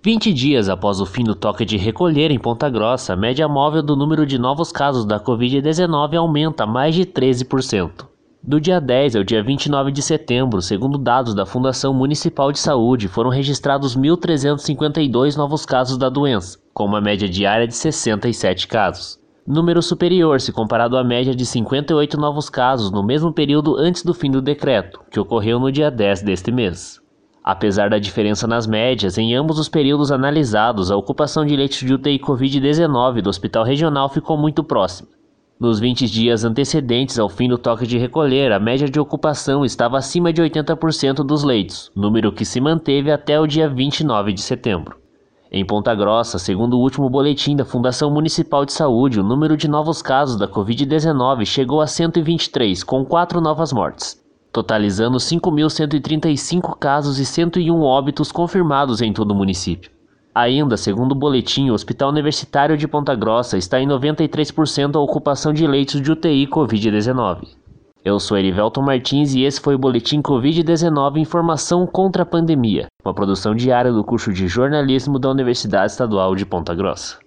20 dias após o fim do toque de recolher em Ponta Grossa, a média móvel do número de novos casos da Covid-19 aumenta mais de 13%. Do dia 10 ao dia 29 de setembro, segundo dados da Fundação Municipal de Saúde, foram registrados 1.352 novos casos da doença, com uma média diária de 67 casos. Número superior se comparado à média de 58 novos casos no mesmo período antes do fim do decreto, que ocorreu no dia 10 deste mês. Apesar da diferença nas médias, em ambos os períodos analisados, a ocupação de leitos de UTI Covid-19 do Hospital Regional ficou muito próxima. Nos 20 dias antecedentes ao fim do toque de recolher, a média de ocupação estava acima de 80% dos leitos, número que se manteve até o dia 29 de setembro. Em Ponta Grossa, segundo o último boletim da Fundação Municipal de Saúde, o número de novos casos da Covid-19 chegou a 123, com 4 novas mortes, totalizando 5.135 casos e 101 óbitos confirmados em todo o município. Ainda, segundo o boletim, o Hospital Universitário de Ponta Grossa está em 93% a ocupação de leitos de UTI Covid-19. Eu sou Erivelton Martins e esse foi o Boletim Covid-19 Informação contra a Pandemia, uma produção diária do curso de jornalismo da Universidade Estadual de Ponta Grossa.